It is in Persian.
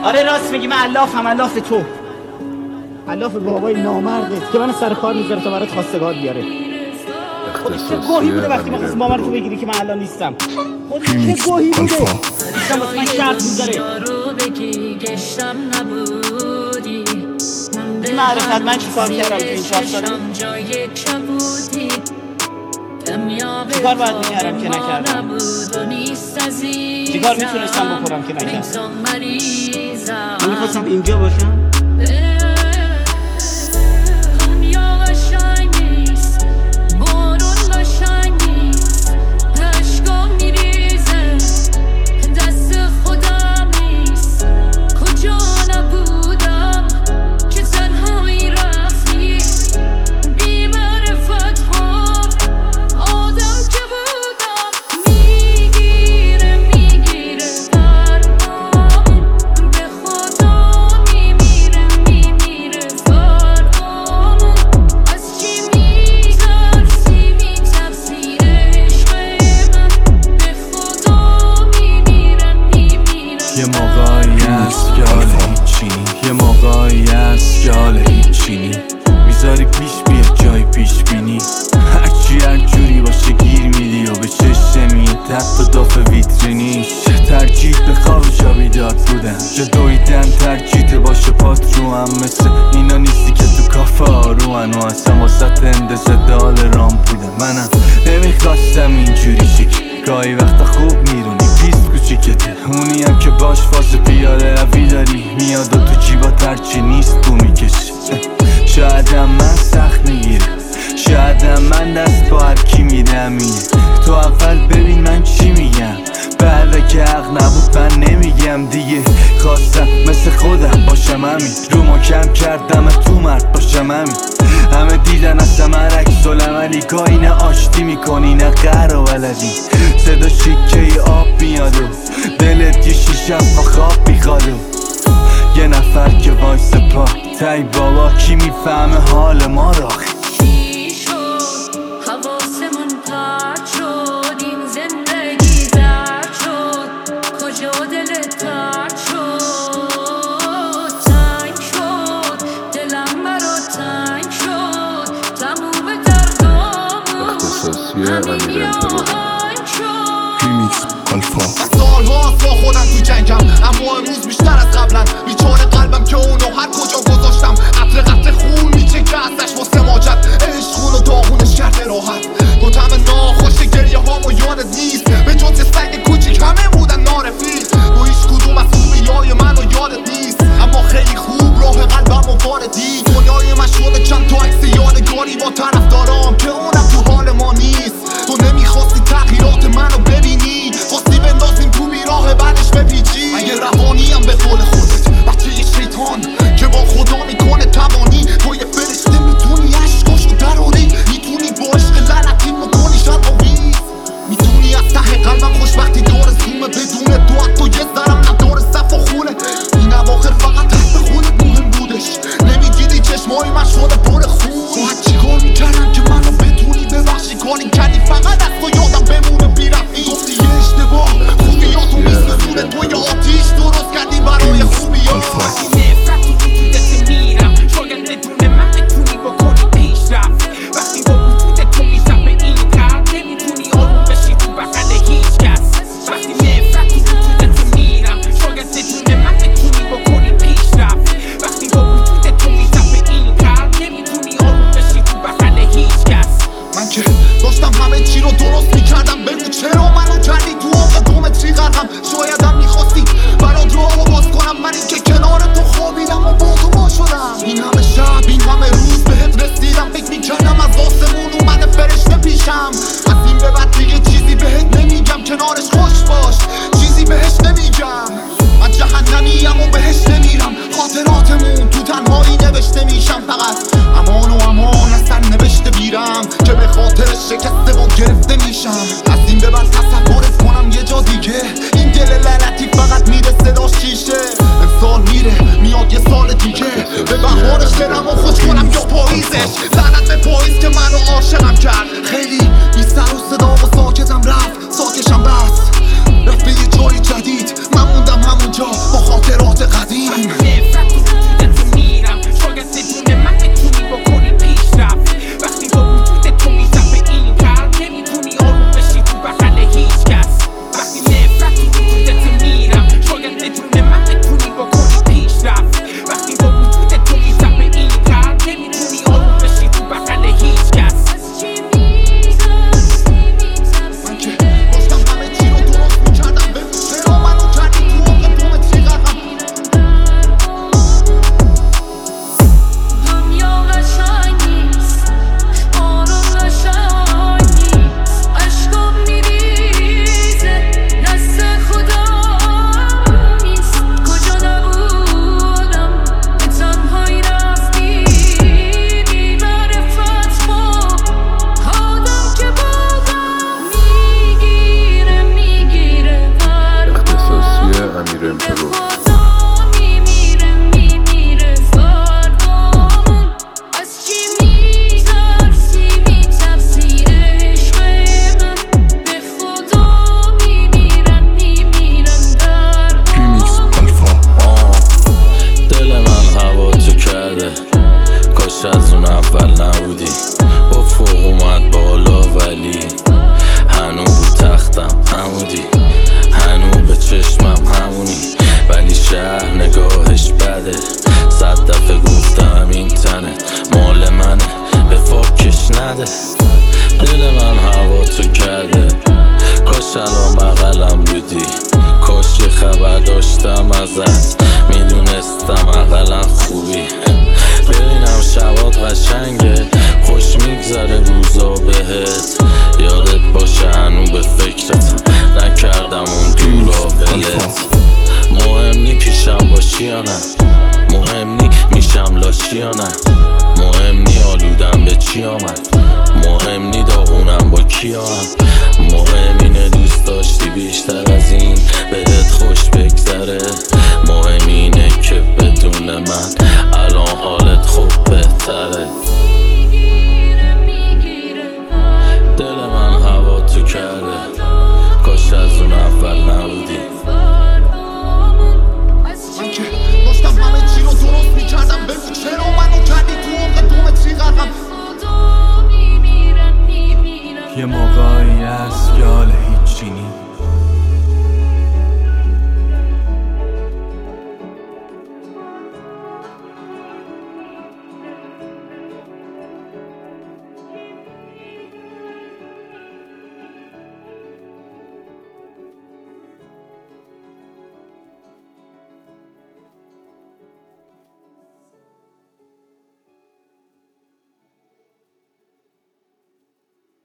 آره راست میگی، من علافم، علاف تو، علاف بابای نامردت که من سر کار میذاره تا برات خواستگار بیاره. خودش چه گوهی بوده وقتی میخواست با من تو بگیری که من الان نیستم؟ خودش چه گوهی بوده نیستم واسه من شرط میذاره؟ این معرفت من چی کار کردم تو این 4 ساله؟ چی کار باید میکردم که نکردم؟ چی کار میتونستم بکنم که نکردم؟ من میخواستم اینجا باشم؟ یه موقعی هست که حال هیچینی، یه موقعی هست که حال هیچینی میذاری پیش بیاد جای پیش بینی، هرچی هر جوری باشه گیر میدی و به چشم میاد تحت داف ویترینیش. ترجیح به خواب جا بیدار بودن، جا دویدن ترجیح باشه پات رو هم، مثل اینا نیستی که تو کافه آروان و اصلا واسط اندازه دال رام بودن. منم نمیخواستم اینجوری شکل، گاهی وقتا خوب میرونی بیست کوچیکته، اونی هم که باش فاز پیاده روی داری میاد و تو جیبات هرچی نیست بو میکشی. شایدم من سخت میگیره، شایدم من دست با هر کی میدم اینه، تو اول ببین من چی میگم، بعد که حق نبود من نمیگم دیگه. خواستم مثل خودم باشم همین، رو ما کم کردم تو مرد باشم همین. همه دیدن اصلا عکس العملی، گاهی نه آشتی میکنی نه قهر و ولدی، صدا شیکه آب میاد و دلت یه شیشه با خواب میخواد و یه نفر که وایس پا تای بابا کی میفهمه حال ما را. ریمیکس آلفا. سالهاست با خودم تو جنگم، اما امروز بیشتر از قبلا بیچاره قلبم که اونو هر کجا گذاشتم، قطره قطره خون میچکه ازش واسه ماجد، عشق خون و داغونش کرده راحت، با طعم ناخوش گریه هامو یادت نیست، به جز سگ کوچیک همه بودن نارفیق، با هیچ کدوم از خوبیای منو یادت نیست، اما خیلی خوب راه قلبم و واردی، دنیای من شده چند تا عکس یادگاری با طرفدارام که اونم تو حال ما نیست. تو نمیخواستی تغییرات منو ببینی، خواستی بندازیم تو بیراه بعدش بپیچی. اگه روانیم به قول خودت بچه یه شیطان که با خدا میکنه توانی، تو یه فرشته میتونی عشقاشو دراری، میتونی با عشق لعنتی میکنی شب آویز، میتونی از ته قلبم خوشبختی دور زومه، بدون تو حتی یه ذرم نداره صف و خونه. این اواخر فقط حق خودت مهم بودش، نمیدیدی چشمای من شده پر خون. باید چیکار میکردم که منو بتونی ببخشی، کاری کردی فقط از تو یادم بمونه بیرفتی. گفتی یه اشتباه خوبیاتو میسوزونه، تو یه آتیش درست کردی برای خوبیات. داشتم همه چی رو درست میکردم، بگو چرا منو کردی تو آب دومتری غرقم. شایدم میخواستی برات راهو باز کنم، من این که کنار تو خوابیدم و با تو ما شدم. این همه شب این همه روز بهت رسیدم، فکر میکردم از آسمون اومده فرشته پیشم. از این به بعد دیگه چیزی بهت نمیگم، کنارش خوش باش چیزی بهش نمیگم. من جهنمیم و بهش نمیرم، خاطراتمون تو تنهایی نوشته میشم. فقط امان و امان از سر نوشته بیرم که به خاطر شکسته و گرفته میشم. از این به بعد تصورت کنم یه جا دیگه، این دل لعنتی فقط میره صدا شیشه. امسال میره میاد یه سال دیگه، به بهارش دلم و خوش کنم یا پاییزش. لعنت به پاییز که منو عاشقم کرد، خیلی بی سر و صدا و ساکتم رفت، ساکشم بست رفت به یه جای جدید، من موندم همونجا با خاطرات قدیم. یا هم مهم اینه دوست داشتی بیشتر از این بهت خوش بگذره. مهم اینه که بدون من الان حالت خوب بهتره. دل من هوا تو کرده، کاش از اون اول نبودی. من که داشتم همه چی رو درست میکردم، بگو چرا منو کردی تو عمق دومتری غرقم. یه موقعی هست که حال هیچی نی،